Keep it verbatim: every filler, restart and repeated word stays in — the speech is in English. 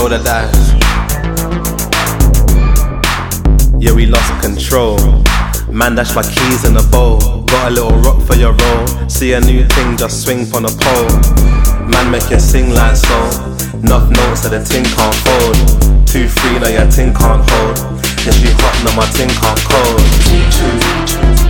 roll the dice. Yeah, we lost control. Man, dash my keys in a bowl. Got a little rock for your roll. See a new thing, just swing from the pole. Man, make you sing like soul. Enough notes that the ting can't fold. Two, three, now your ting can't hold. Yeah, she hot, now my ting can't cold.